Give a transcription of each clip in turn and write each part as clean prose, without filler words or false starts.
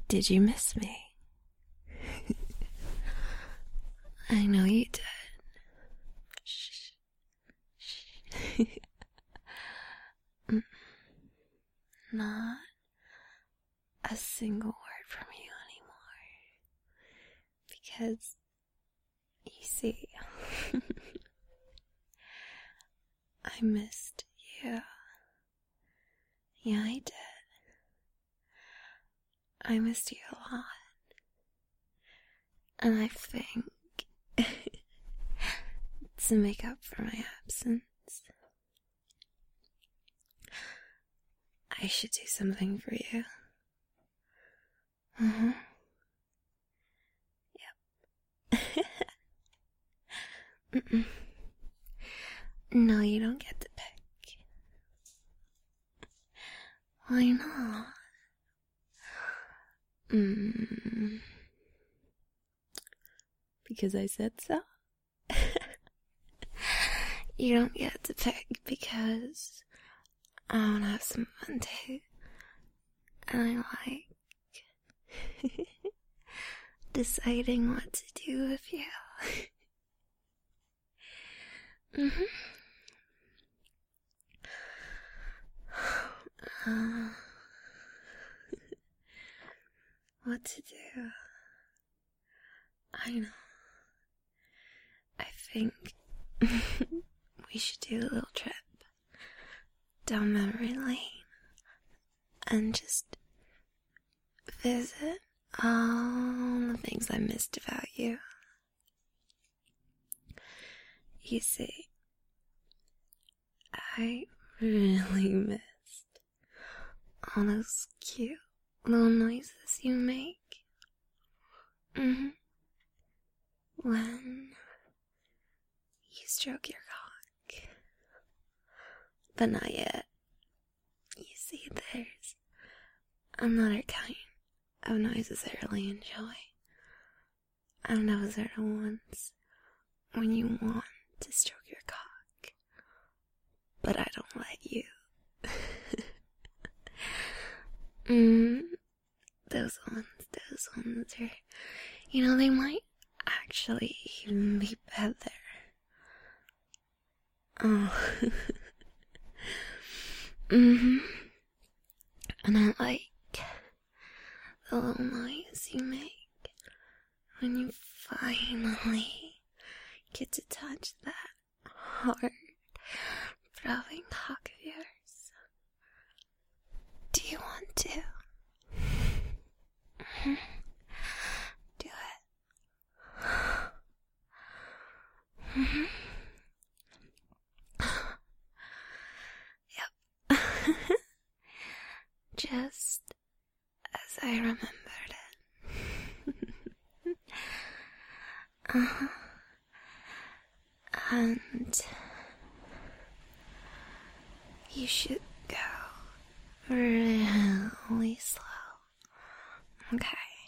Did you miss me? I know you did. Shh. Shh. Not a single word from you anymore. Because, you see, I missed you. Yeah, I did. I missed you a lot. And I think to make up for my absence, I should do something for you. Yep. No, you don't get to pick. Why not? Because I said so. You don't get to pick because I wanna have some fun too. And I like deciding what to do with you. What to do? I know. I think we should do a little trip down memory lane and just visit all the things I missed about you. You see, I really missed all those cute little noises you make. When you stroke your cock. But not yet. You see, there's another kind of noises I really enjoy. And those are the ones when you want to stroke your cock, but I don't let you. Those ones are, they might actually even be better. Oh. And I like the little noise you make when you finally get to touch that hard, throbbing cock of yours. Do you want to? Do it. Yep. Just as I remembered it. And you should go really slow. Okay.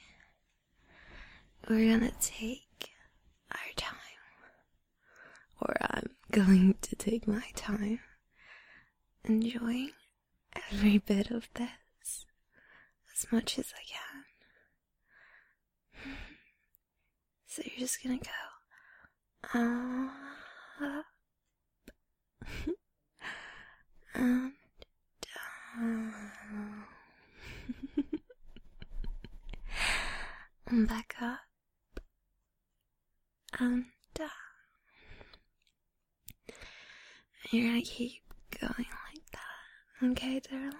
We're gonna take our time. Or I'm going to take my time. Enjoying every bit of this as much as I can. So you're just gonna go up and down and back up and down. And you're gonna keep going like that, okay, darling?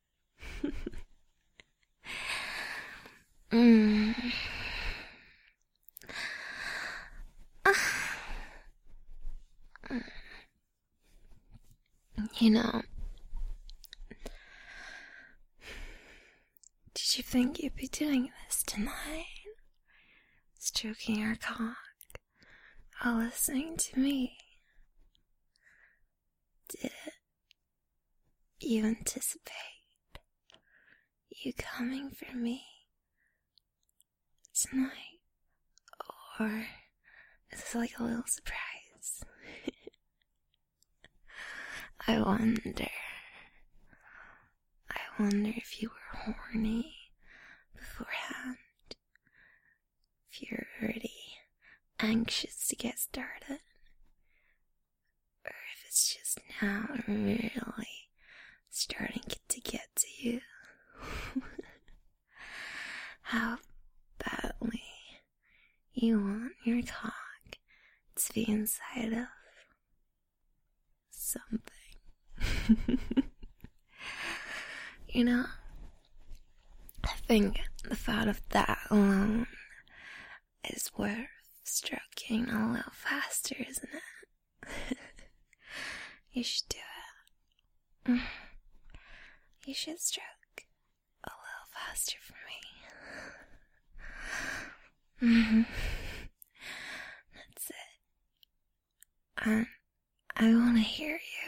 Did you think you'd be doing this tonight? Stroking your cock while listening to me? Did you anticipate you coming for me tonight? Or is this like a little surprise? I wonder if you were horny beforehand. anxious to get started, or if it's just now really starting to get to you. How badly you want your cock to be inside of something. You know, I think the thought of that alone is worth stroking a little faster, isn't it? You should do it. You should stroke a little faster for me. That's it. And I want to hear you.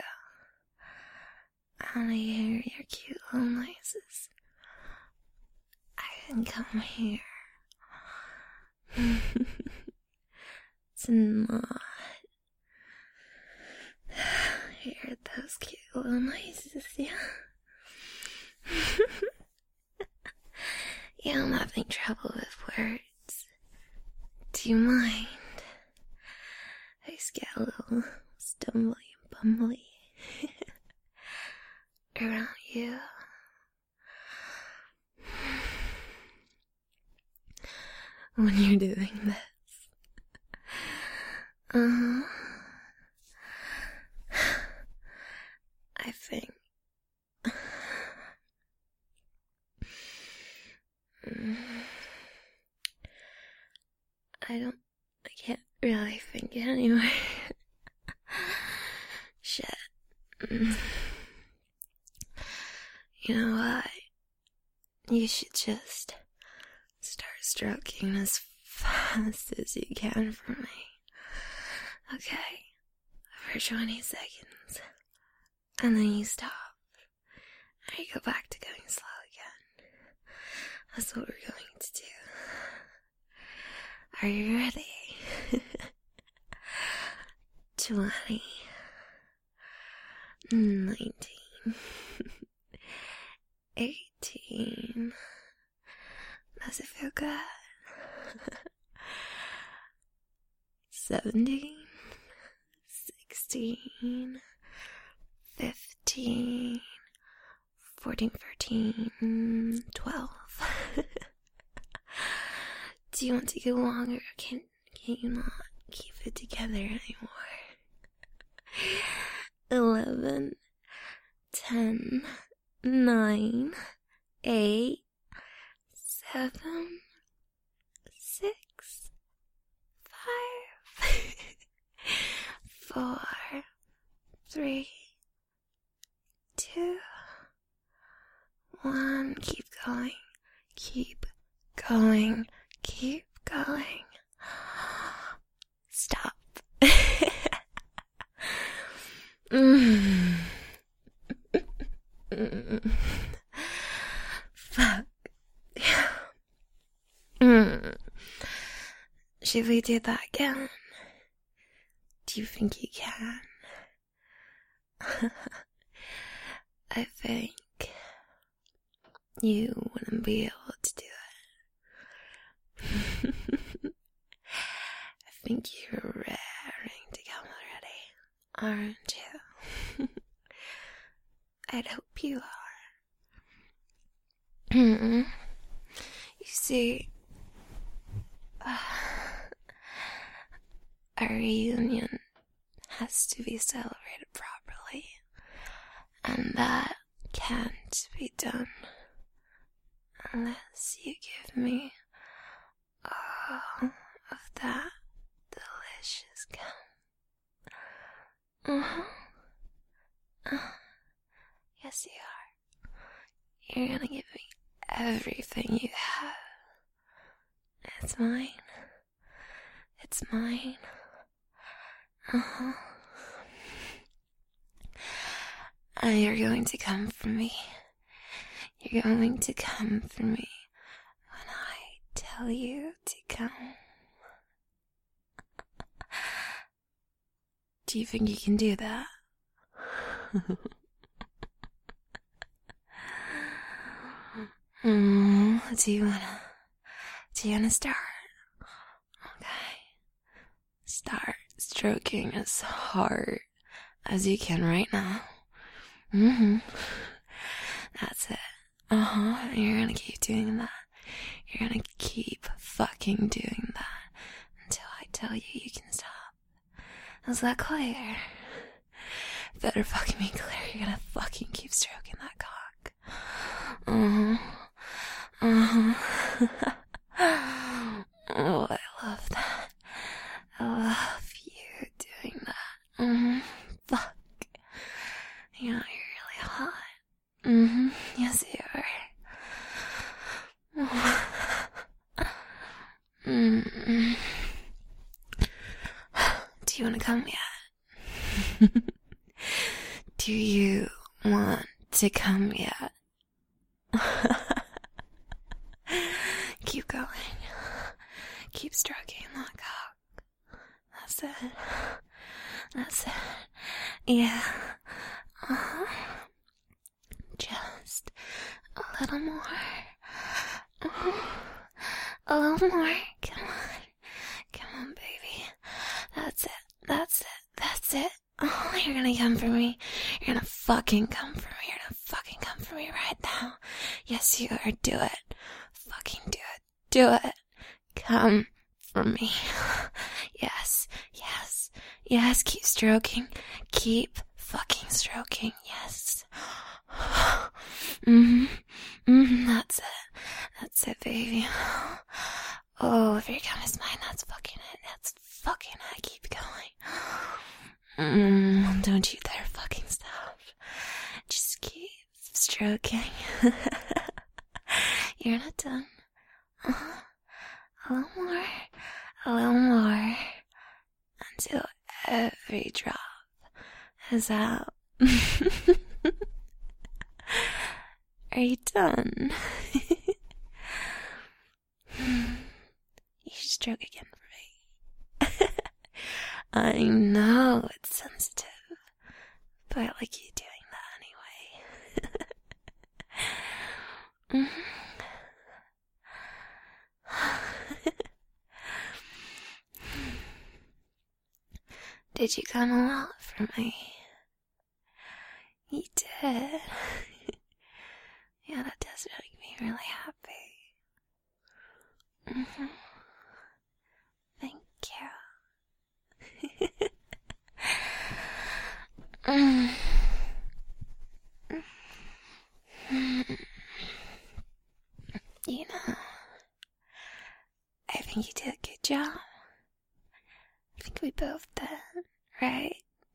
I want to hear your cute little noises. I can come here to not hear those cute little noises, yeah? Yeah, I'm having trouble with words. Do you mind? I just get a little stumbly and bumbly around you. When you're doing this. I think I can't really think anymore. Shit. You know what? You should just start stroking as fast as you can for me. Okay, for 20 seconds. And then you stop. And you go back to going slow again. That's what we're going to do. Are you ready? 20, 19, 18. Does it feel good? 17, 16, 15, 14, 13, 12. Do you want to go longer? Can you not keep it together anymore? 11, 10, 9, 8, 7, 6, 5, 4, 3, 2, 1. Keep going. Keep going. Keep going. Stop. Fuck. Should we do that again? Do you think you can? I think you wouldn't be able to do it. I think you're raring to come already, aren't you? I'd hope you are. You see, our reunion has to be celebrated properly, and that can't be done unless you give me all of that delicious cum. Yes, you are. You're gonna give me everything you have. It's mine. It's mine. And you're going to come for me. You're going to come for me when I tell you to come. Do you think you can do that? Do you wanna start? Okay. start stroking as hard as you can right now. Mm-hmm. That's it. Uh-huh. You're gonna keep doing that. You're gonna keep fucking doing that until I tell you you can stop. Is that clear? Better fucking be clear. You're gonna fucking keep stroking that cock. Uh-huh. Uh-huh. Oh, I love that. I love you doing that. Mm-hmm. Fuck. You know, you're really hot. Mm-hmm. Yes, you are. Mm-hmm. Do you want to come yet? Do you want to come yet? Keep going. Keep stroking that cock. That's it. That's it. Yeah. Uh-huh. Just a little more. Uh-huh. A little more. Come on. Come on, baby. That's it. That's it. That's it. Oh, you're gonna come for me. You're gonna fucking come for me. You're gonna fucking come for me right now. Yes, you are. Do it. Fucking do it. Do it. Come for me. Yes. Yes. Yes. Keep stroking. Keep fucking stroking. Yes. Mm-hmm. Mm-hmm. That's it. That's it, baby. Oh, if your cum is mine, that's fucking it. That's fucking it. Keep going. Don't you dare fucking stop. Just keep stroking. You're not done. A little more. A little more. Until every drop is out. Are you done? You should stroke again for me. I know it's sensitive, but I like you doing that anyway. Did you come a lot for me? You did. Yeah, that does make me really happy. Mm-hmm. Thank you. You know, I think you did a good job. I think we both did, right?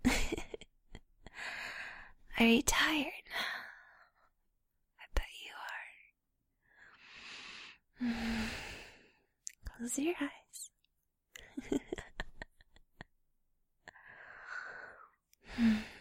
Are you tired now? I bet you are. Close your eyes.